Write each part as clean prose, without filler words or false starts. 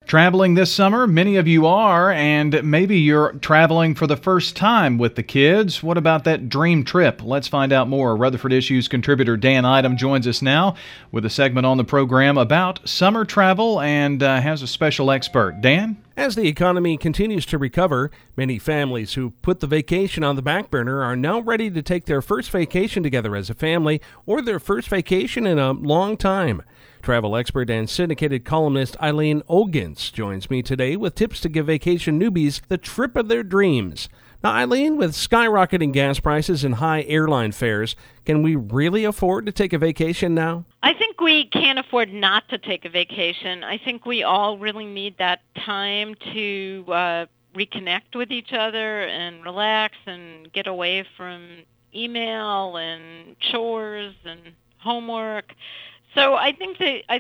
Traveling this summer, many of you are, and maybe you're traveling for the first time with the kids. What about that dream trip? Let's find out more. Rutherford Issues contributor Dan Idem joins us now with a segment on the program about summer travel and has a special expert. Dan? As the economy continues to recover, many families who put the vacation on the back burner are now ready to take their first vacation together as a family or their first vacation in a long time. Travel expert and syndicated columnist Eileen Ogintz joins me today with tips to give vacation newbies the trip of their dreams. Now, Eileen, with skyrocketing gas prices and high airline fares, can we really afford to take a vacation now? I think we can't afford not to take a vacation. I think we all really need that time to reconnect with each other and relax and get away from email and chores and homework. So I think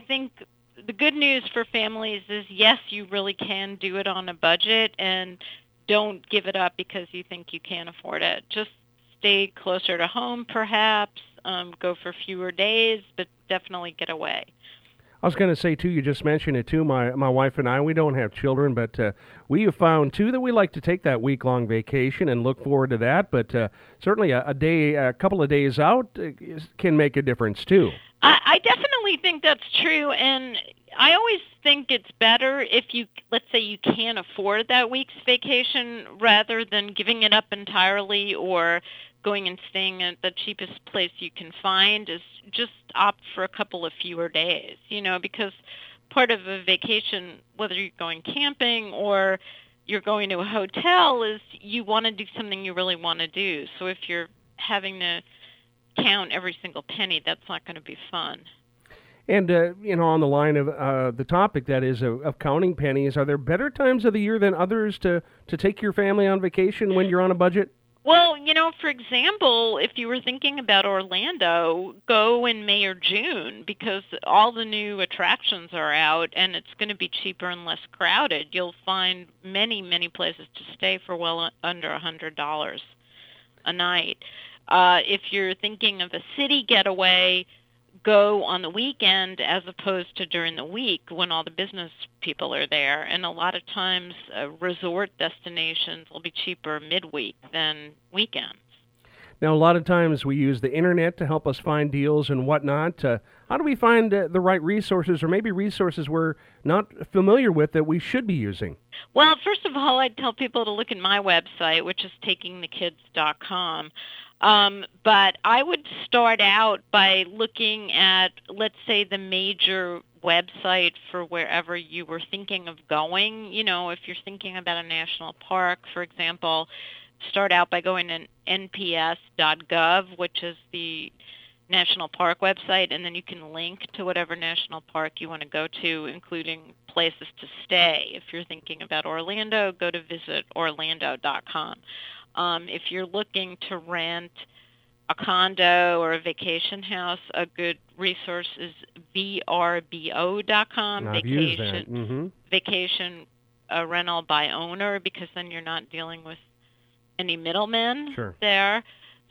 the good news for families is, yes, you really can do it on a budget, and don't give it up because you think you can't afford it. Just stay closer to home, perhaps, go for fewer days, but definitely get away. I was going to say, too, you just mentioned it, too. My wife and I, we don't have children, but we have found, too, that we like to take that week-long vacation and look forward to that. But certainly a couple of days out can make a difference, too. I definitely think that's true, and I always think it's better if let's say you can't afford that week's vacation, rather than giving it up entirely or going and staying at the cheapest place you can find, is just opt for a couple of fewer days, because part of a vacation, whether you're going camping or you're going to a hotel, is you want to do something you really want to do. So if you're having to count every single penny, that's not going to be fun. And, on the line of the topic, that is, of counting pennies, are there better times of the year than others to take your family on vacation when you're on a budget? Well, for example, if you were thinking about Orlando, go in May or June, because all the new attractions are out and it's going to be cheaper and less crowded. You'll find many, many places to stay for well under $100 a night. If you're thinking of a city getaway, go on the weekend as opposed to during the week when all the business people are there. And a lot of times resort destinations will be cheaper midweek than weekends. Now, a lot of times we use the internet to help us find deals and whatnot. How do we find the right resources, or maybe resources we're not familiar with that we should be using? Well, first of all, I'd tell people to look at my website, which is takingthekids.com. But I would start out by looking at, let's say, the major website for wherever you were thinking of going. If you're thinking about a national park, for example, start out by going to nps.gov, which is the national park website, and then you can link to whatever national park you want to go to, including places to stay. If you're thinking about Orlando, go to visitorlando.com. If you're looking to rent a condo or a vacation house, a good resource is vrbo.com, vacation rental by owner, because then you're not dealing with any middlemen there.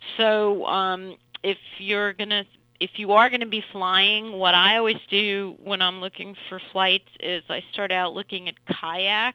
So if you are going to be flying, what I always do when I'm looking for flights is I start out looking at Kayak,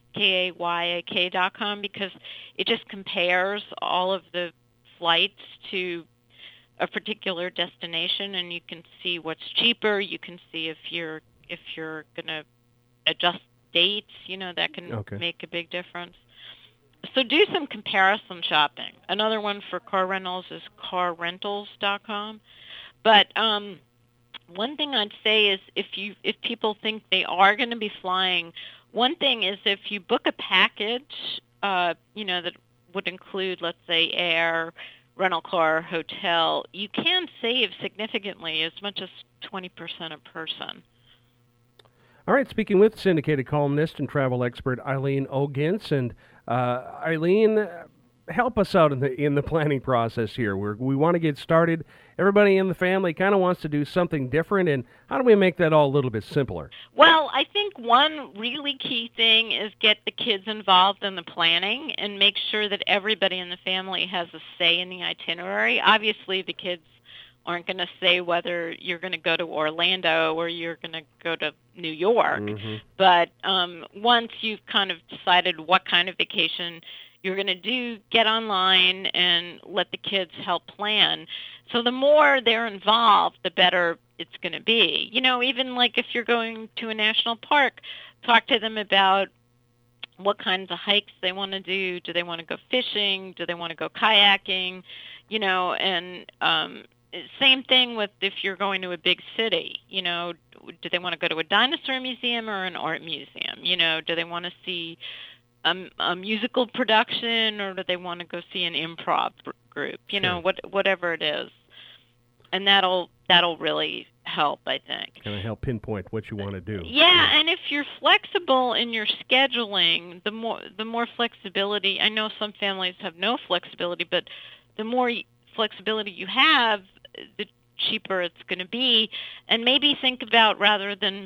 Kayak.com, because it just compares all of the flights to a particular destination, and you can see what's cheaper. You can see if you're going to adjust dates, that can make a big difference. So do some comparison shopping. Another one for car rentals is carrentals.com. But one thing I'd say is if people think they are going to be flying, one thing is if you book a package, that would include, let's say, air, rental car, hotel, you can save significantly, as much as 20% a person. All right, speaking with syndicated columnist and travel expert Eileen Ogintz. And Eileen, help us out in the planning process here. We want to get started. Everybody in the family kind of wants to do something different, and how do we make that all a little bit simpler? Well, I think one really key thing is get the kids involved in the planning and make sure that everybody in the family has a say in the itinerary. Obviously, the kids aren't going to say whether you're going to go to Orlando or you're going to go to New York. Mm-hmm. But once you've kind of decided what kind of vacation you're going to do, get online and let the kids help plan. So the more they're involved, the better it's going to be. Even like if you're going to a national park, talk to them about what kinds of hikes they want to do. Do they want to go fishing? Do they want to go kayaking? And same thing with if you're going to a big city. Do they want to go to a dinosaur museum or an art museum? Do they want to see a musical production, or do they want to go see an improv group? Sure. Whatever it is, and that'll really help, I think. Kind of help pinpoint what you want to do. Yeah, and if you're flexible in your scheduling, the more flexibility. I know some families have no flexibility, but the more flexibility you have, the cheaper it's going to be. And maybe think about, rather than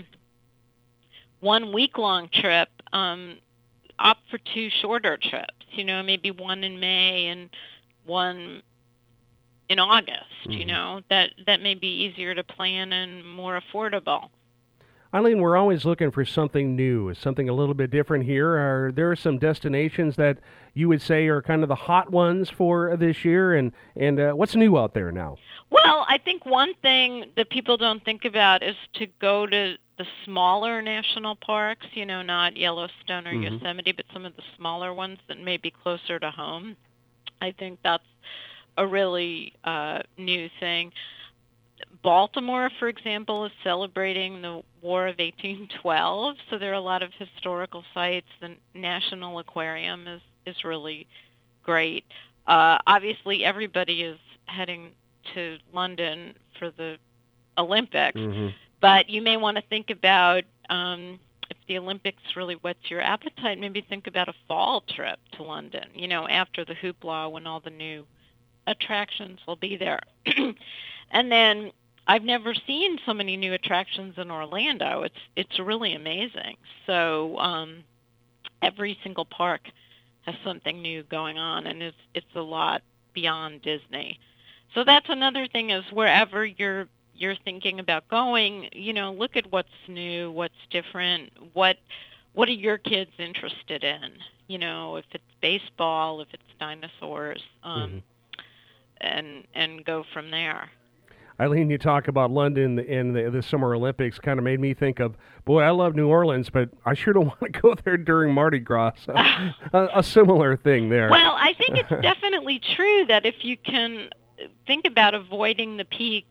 1 week-long trip, opt for 2 shorter trips. Maybe one in May and one in August. Mm-hmm. That may be easier to plan and more affordable. Eileen, we're always looking for something new, something a little bit different here. Are there some destinations that you would say are kind of the hot ones for this year, and what's new out there now? Well, I think one thing that people don't think about is to go to the smaller national parks, not Yellowstone or Mm-hmm. Yosemite, but some of the smaller ones that may be closer to home. I think that's a really new thing. Baltimore, for example, is celebrating the War of 1812, so there are a lot of historical sites. The National Aquarium is really great. Obviously, everybody is heading to London for the Olympics, Mm-hmm. but you may want to think about, if the Olympics really whets your appetite, maybe think about a fall trip to London, after the hoopla, when all the new attractions will be there. And then I've never seen so many new attractions in Orlando. It's really amazing. So every single park has something new going on, and it's a lot beyond Disney. So that's another thing, is wherever you're thinking about going, look at what's new, what's different, what are your kids interested in? If it's baseball, if it's dinosaurs, Mm-hmm. and go from there. Eileen, you talk about London and the Summer Olympics, kind of made me think of, boy, I love New Orleans, but I sure don't want to go there during Mardi Gras. So, a similar thing there. Well, I think it's definitely true that if you can think about avoiding the peak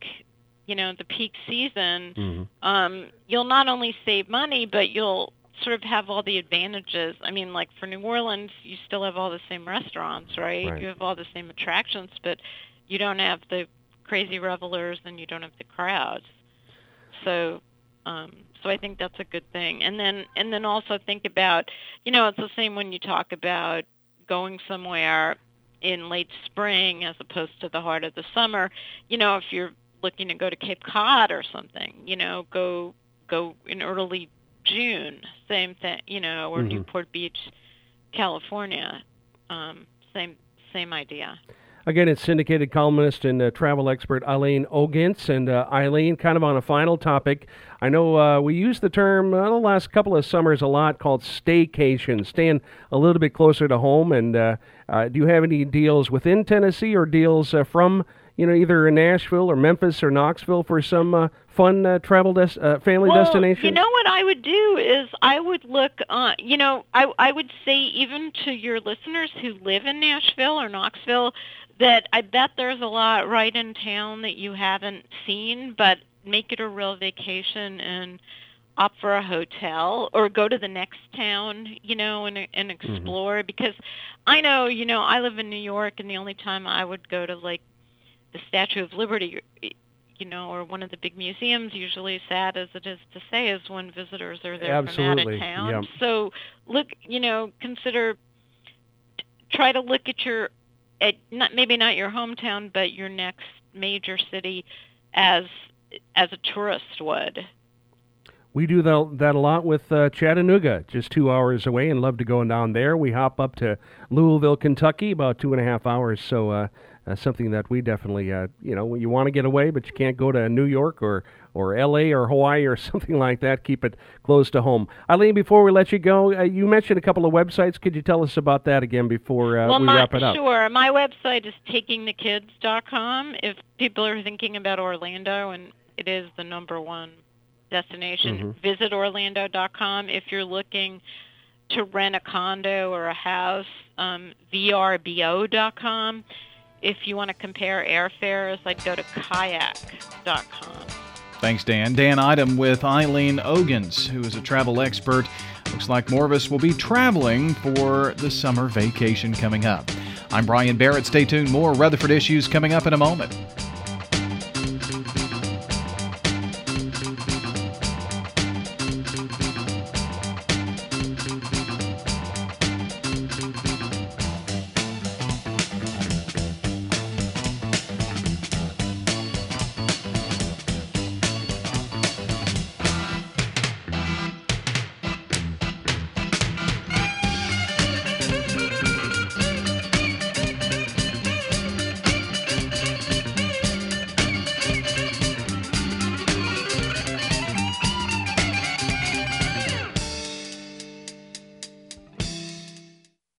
season, Mm-hmm. You'll not only save money, but you'll sort of have all the advantages. I mean, like for New Orleans, you still have all the same restaurants, right? You have all the same attractions, but you don't have the crazy revelers and you don't have the crowds. So I think that's a good thing. And then also think about, it's the same when you talk about going somewhere in late spring as opposed to the heart of the summer. If you're looking to go to Cape Cod or something, go in early June, same thing, or Mm-hmm. Newport Beach, California, same idea. Again, it's syndicated columnist and travel expert Eileen Ogintz. And Eileen, kind of on a final topic, I know we use the term the last couple of summers a lot, called staycation, staying a little bit closer to home. And do you have any deals within Tennessee or deals from either in Nashville or Memphis or Knoxville for some fun travel family destinations? You know what I would do is I would look, I would say even to your listeners who live in Nashville or Knoxville, that I bet there's a lot right in town that you haven't seen, but make it a real vacation and opt for a hotel or go to the next town, and explore. Mm-hmm. Because I know, I live in New York, and the only time I would go to like the Statue of Liberty, or one of the big museums, usually sad as it is to say, is when visitors are there from out of town. Yep. So look, try to look at maybe not your hometown, but your next major city as a tourist would. We do that a lot with Chattanooga, just 2 hours away, and love to go down there. We hop up to Louisville, Kentucky, about 2.5 hours. So something that we definitely, you want to get away, but you can't go to New York or L.A. or Hawaii or something like that. Keep it close to home. Eileen, before we let you go, you mentioned a couple of websites. Could you tell us about that again before we wrap it up? Sure. My website is takingthekids.com. If people are thinking about Orlando, and it is the number one destination, visit Orlando.com. If you're looking to rent a condo or a house, VRBO.com. If you want to compare airfares, I'd go to kayak.com. Thanks, Dan. Dan Idem with Eileen Ogans, who is a travel expert. Looks like more of us will be traveling for the summer vacation coming up. I'm Brian Barrett. Stay tuned. More Rutherford Issues coming up in a moment.